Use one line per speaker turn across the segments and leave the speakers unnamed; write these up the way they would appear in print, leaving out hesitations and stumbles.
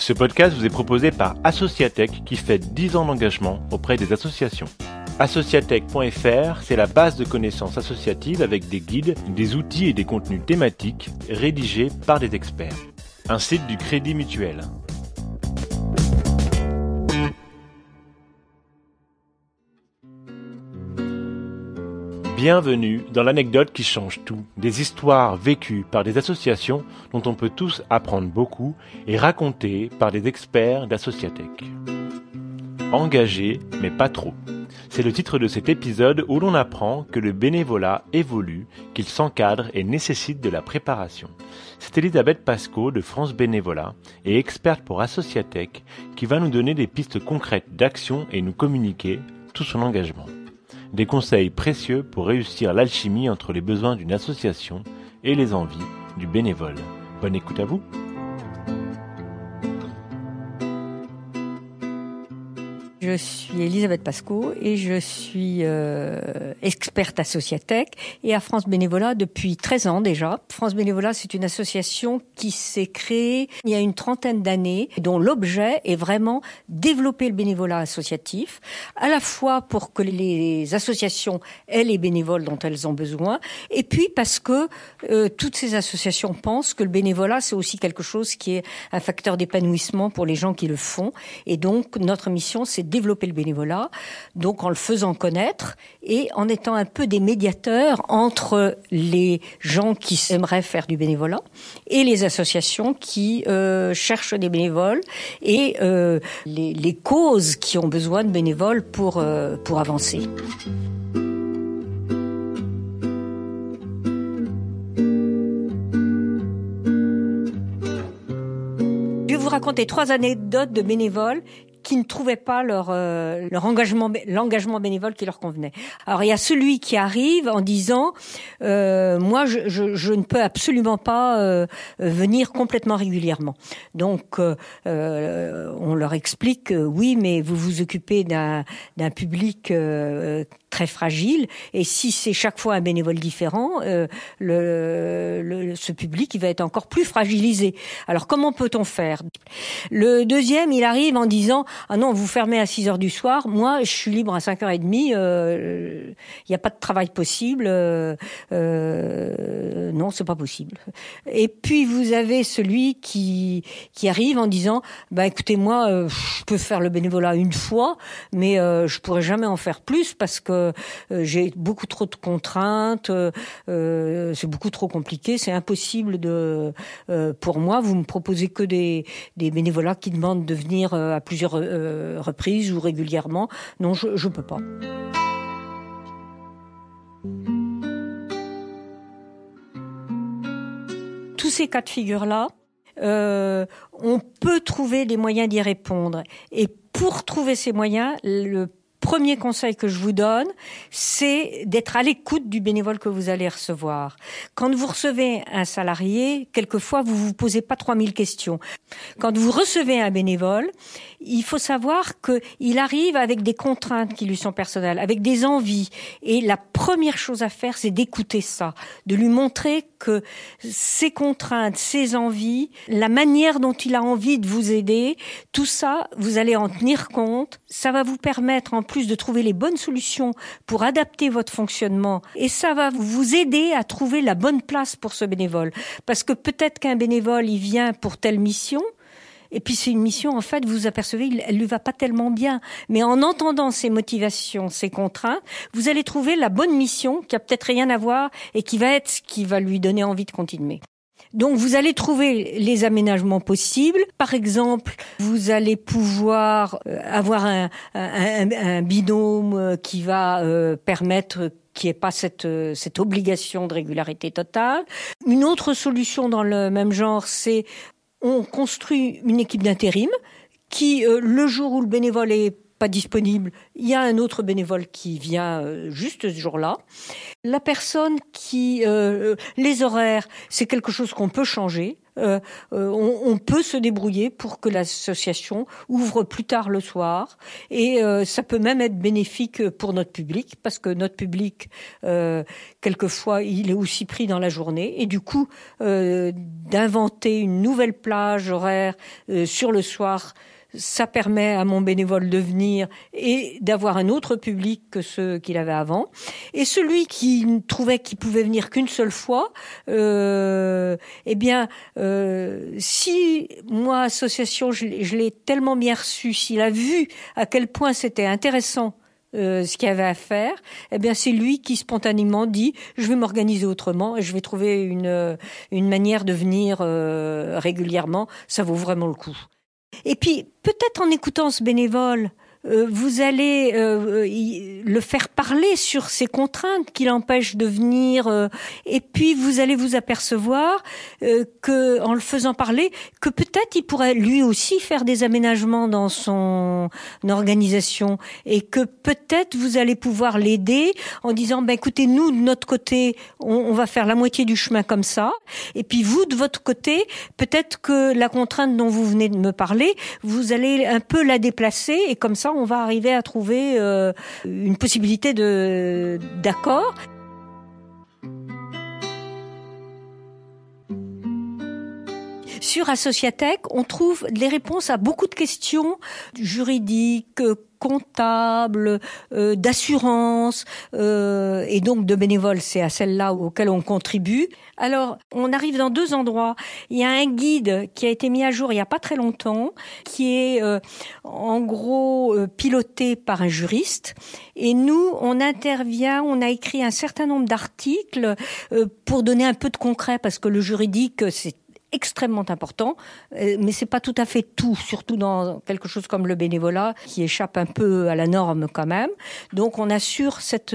Ce podcast vous est proposé par Associatech qui fête 10 ans d'engagement auprès des associations. Associatech.fr, c'est la base de connaissances associatives avec des guides, des outils et des contenus thématiques rédigés par des experts. Un site du Crédit Mutuel. Bienvenue dans l'anecdote qui change tout, des histoires vécues par des associations dont on peut tous apprendre beaucoup et racontées par des experts d'Associatech. Engagés, mais pas trop. C'est le titre de cet épisode où l'on apprend que le bénévolat évolue, qu'il s'encadre et nécessite de la préparation. C'est Elisabeth Pascaud de France Bénévolat et experte pour Associatech qui va nous donner des pistes concrètes d'action et nous communiquer tout son engagement. Des conseils précieux pour réussir l'alchimie entre les besoins d'une association et les envies du bénévole. Bonne écoute à vous.
Je suis Elisabeth Pascaud et je suis experte Associatech et à France Bénévolat depuis 13 ans déjà. France Bénévolat, c'est une association qui s'est créée il y a une trentaine d'années, dont l'objet est vraiment développer le bénévolat associatif, à la fois pour que les associations aient les bénévoles dont elles ont besoin, et puis parce que toutes ces associations pensent que le bénévolat, c'est aussi quelque chose qui est un facteur d'épanouissement pour les gens qui le font. Et donc, notre mission, c'est développer le bénévolat, donc en le faisant connaître et en étant un peu des médiateurs entre les gens qui aimeraient faire du bénévolat et les associations qui cherchent des bénévoles et les causes qui ont besoin de bénévoles pour avancer. Je vais vous raconter 3 anecdotes de bénévoles qui ne trouvaient pas l'engagement bénévole qui leur convenait. Alors il y a celui qui arrive en disant moi je ne peux absolument pas venir complètement régulièrement. Donc on leur explique oui, mais vous vous occupez d'un public très fragile, et si c'est chaque fois un bénévole différent, ce public il va être encore plus fragilisé. Alors comment peut-on faire? Le deuxième, il arrive en disant ah non, vous fermez à 6h du soir, moi je suis libre à 5h30, il n'y a pas de travail possible, non, c'est pas possible. Et puis vous avez celui qui arrive en disant bah écoutez, moi je peux faire le bénévolat une fois, mais je pourrais jamais en faire plus parce que j'ai beaucoup trop de contraintes, c'est beaucoup trop compliqué, c'est impossible pour moi, vous me proposez que des bénévolats qui demandent de venir à plusieurs reprises ou régulièrement. Non, je peux pas. Tous ces cas de figure-là, on peut trouver des moyens d'y répondre. Et pour trouver ces moyens, le premier conseil que je vous donne, c'est d'être à l'écoute du bénévole que vous allez recevoir. Quand vous recevez un salarié, quelquefois, vous vous posez pas 3000 questions. Quand vous recevez un bénévole, il faut savoir qu'il arrive avec des contraintes qui lui sont personnelles, avec des envies. Et la première chose à faire, c'est d'écouter ça, de lui montrer que ses contraintes, ses envies, la manière dont il a envie de vous aider, tout ça, vous allez en tenir compte. Ça va vous permettre en plus de trouver les bonnes solutions pour adapter votre fonctionnement. Et ça va vous aider à trouver la bonne place pour ce bénévole. Parce que peut-être qu'un bénévole, il vient pour telle mission, et puis c'est une mission, en fait, vous apercevez, elle lui va pas tellement bien. Mais en entendant ses motivations, ses contraintes, vous allez trouver la bonne mission qui a peut-être rien à voir et qui va être ce qui va lui donner envie de continuer. Donc vous allez trouver les aménagements possibles. Par exemple, vous allez pouvoir avoir un binôme qui va permettre qu'il n'y ait pas cette obligation de régularité totale. Une autre solution dans le même genre, c'est on construit une équipe d'intérim qui, le jour où le bénévole est pas disponible, il y a un autre bénévole qui vient juste ce jour-là. La personne qui... les horaires, c'est quelque chose qu'on peut changer. On peut se débrouiller pour que l'association ouvre plus tard le soir et ça peut même être bénéfique pour notre public parce que notre public quelquefois il est aussi pris dans la journée et du coup d'inventer une nouvelle plage horaire sur le soir, ça permet à mon bénévole de venir et d'avoir un autre public que ceux qu'il avait avant. Et celui qui trouvait qu'il pouvait venir qu'une seule fois, si moi, association, je l'ai tellement bien reçu, s'il a vu à quel point c'était intéressant ce qu'il y avait à faire, eh bien c'est lui qui spontanément dit je vais m'organiser autrement et je vais trouver une manière de venir régulièrement, ça vaut vraiment le coup. Et puis, peut-être en écoutant ce bénévole, vous allez le faire parler sur ces contraintes qui l'empêchent de venir, et puis vous allez vous apercevoir que, en le faisant parler, que peut-être il pourrait lui aussi faire des aménagements dans son organisation, et que peut-être vous allez pouvoir l'aider en disant écoutez, nous de notre côté, on va faire la moitié du chemin comme ça, et puis vous de votre côté, peut-être que la contrainte dont vous venez de me parler, vous allez un peu la déplacer, et comme ça on va arriver à trouver une possibilité d'accord. Sur Associatech, on trouve les réponses à beaucoup de questions juridiques, comptables, d'assurance, et donc de bénévoles. C'est à celles-là auxquelles on contribue. Alors, on arrive dans 2 endroits. Il y a un guide qui a été mis à jour il n'y a pas très longtemps, qui est en gros piloté par un juriste. Et nous, on intervient, on a écrit un certain nombre d'articles pour donner un peu de concret, parce que le juridique, c'est extrêmement important, mais c'est pas tout à fait tout, surtout dans quelque chose comme le bénévolat qui échappe un peu à la norme quand même. Donc on assure cette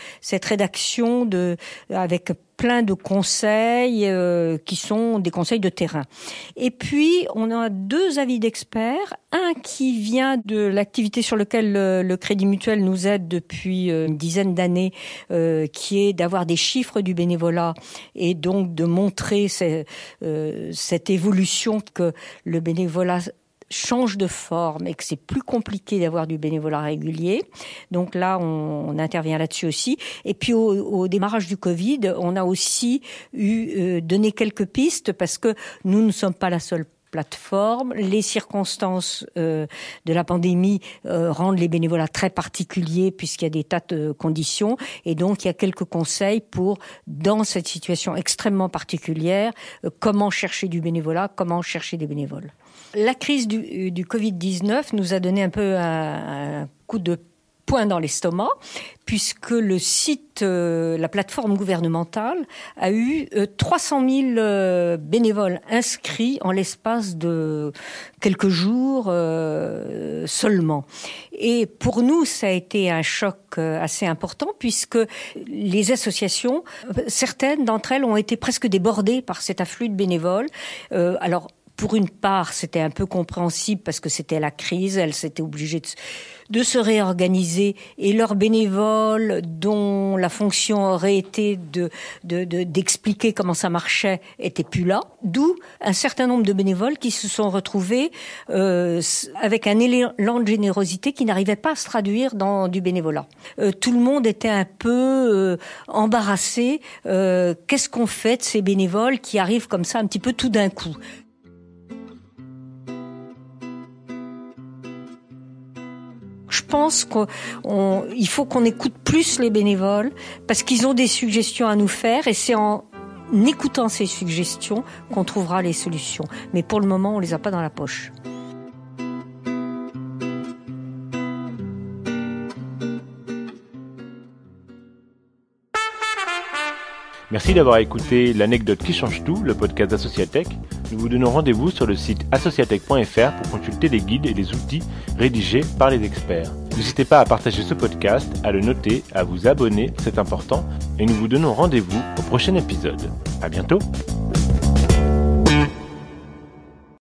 rédaction avec plein de conseils qui sont des conseils de terrain. Et puis, on a 2 avis d'experts. Un qui vient de l'activité sur laquelle le Crédit Mutuel nous aide depuis une dizaine d'années, qui est d'avoir des chiffres du bénévolat et donc de montrer cette évolution que le bénévolat change de forme et que c'est plus compliqué d'avoir du bénévolat régulier. Donc là, on intervient là-dessus aussi. Et puis au démarrage du Covid, on a aussi donné quelques pistes parce que nous ne sommes pas la seule plateforme. Les circonstances de la pandémie rendent les bénévolats très particuliers puisqu'il y a des tas de conditions. Et donc, il y a quelques conseils pour, dans cette situation extrêmement particulière, comment chercher du bénévolat, comment chercher des bénévoles. La crise du Covid-19 nous a donné un peu un coup de poing dans l'estomac, puisque le site, la plateforme gouvernementale, a eu 300 000 bénévoles inscrits en l'espace de quelques jours seulement. Et pour nous, ça a été un choc assez important, puisque les associations, certaines d'entre elles ont été presque débordées par cet afflux de bénévoles. Alors, pour une part, c'était un peu compréhensible parce que c'était la crise, elles s'étaient obligées de se réorganiser et leurs bénévoles, dont la fonction aurait été d'expliquer comment ça marchait, étaient plus là. D'où un certain nombre de bénévoles qui se sont retrouvés avec un élan de générosité qui n'arrivait pas à se traduire dans du bénévolat. Tout le monde était un peu embarrassé. Qu'est-ce qu'on fait de ces bénévoles qui arrivent comme ça un petit peu tout d'un coup ? Je pense qu'il faut qu'on écoute plus les bénévoles parce qu'ils ont des suggestions à nous faire et c'est en écoutant ces suggestions qu'on trouvera les solutions. Mais pour le moment, on les a pas dans la poche.
Merci d'avoir écouté l'anecdote qui change tout, le podcast d'Associatech. Nous vous donnons rendez-vous sur le site associatech.fr pour consulter les guides et les outils rédigés par les experts. N'hésitez pas à partager ce podcast, à le noter, à vous abonner, c'est important, et nous vous donnons rendez-vous au prochain épisode. À bientôt!